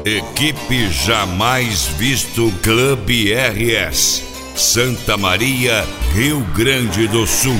Equipe Jamais Visto Club RS, Santa Maria, Rio Grande do Sul.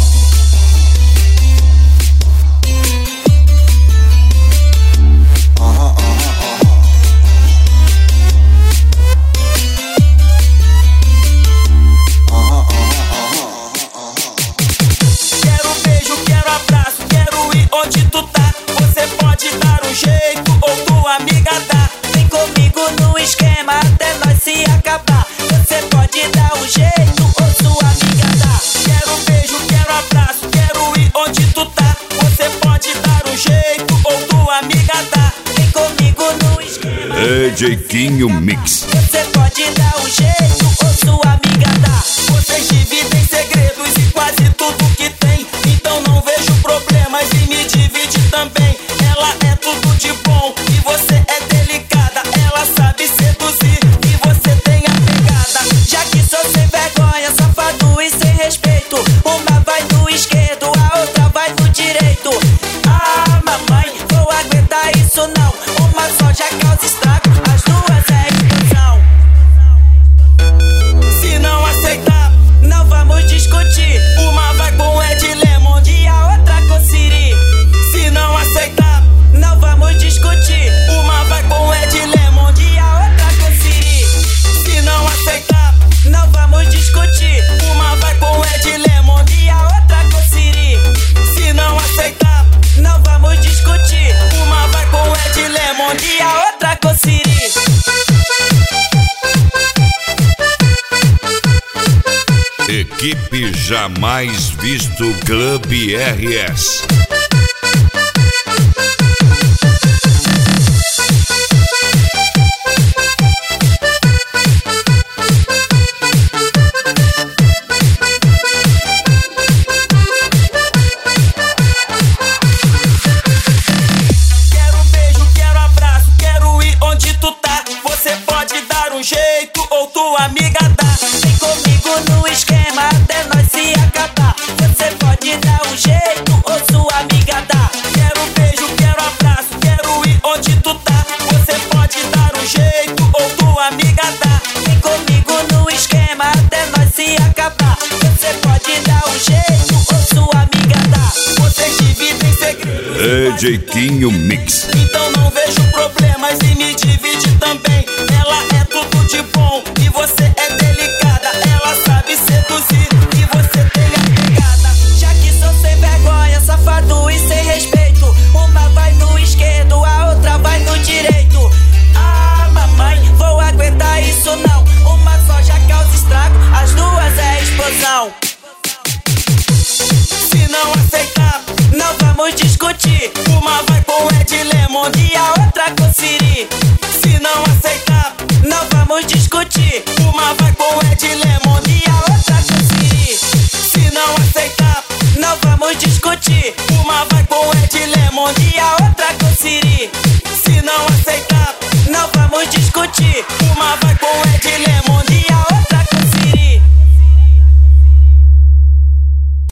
Quero beijo, quero abraço, quero ir onde tu tá. Você pode dar um jeito ou tua amiga dá. Vem comigo no esquema até nós se acabar. Você pode dar um jeito ou tua amiga dá. Quero beijo, quero abraço, quero ir onde tu tá. Você pode dar um jeito ou tua amiga dá. Vem comigo no esquema. DJ Quinho Mix. Você pode dar um jeito ou sua amiga dá. Vocês dividem segredos e quase tudo que tem. Então não vejo problemas e me divide também. Ela é tudo de bom e você é delicada. Ela sabe seduzir e você tem a pegada. Já que sou sem vergonha, safado e sem respeito. Uma vai no esquerdo, a outra vai no direito. Ah, mamãe, vou aguentar isso não. Uma só já causa estrago, as duas é explosão. Se não aceitar, não vamos discutir. Uma vai com Ed Lemond e a outra com Siri. Se não aceitar, não vamos discutir. Uma vai com Ed Lemond e a outra com Siri. Se não aceitar, não vamos discutir. Uma vai com Ed Lemond e a outra com Siri. Se não aceitar, não vamos discutir. Uma vai com Ed Lemond e a outra com Siri. Equipe Jamais Visto Club RS. Quero beijo, quero abraço, quero ir onde tu tá. Você pode dar um jeito ou tua amiga dá. Vem comigo no esquema até nós se acabar. Você pode dar um jeito ou sua amiga dá. Quero beijo, quero abraço, quero ir onde tu tá. Você pode dar um jeito ou tua amiga dá. Vem comigo no esquema até nós se acabar. Você pode dar um jeito ou sua amiga dá. Vocês dividem segredos. DJ Quinho Mix. Então não vejo problemas e me divide também. Ela é tudo de bom e você é delicada. Ela sabe seduzir e você tem a pegada. Já que sou sem vergonha, safado e sem respeito. Uma vai no esquerdo, a outra vai no direito. Ah, mamãe, vou aguentar isso não. Uma só já causa estrago, as duas é explosão. Se não aceitar, não vamos discutir. Uma vai com Ed Lemond e a outra com Siri. Se não aceitar, não vamos discutir. Uma vai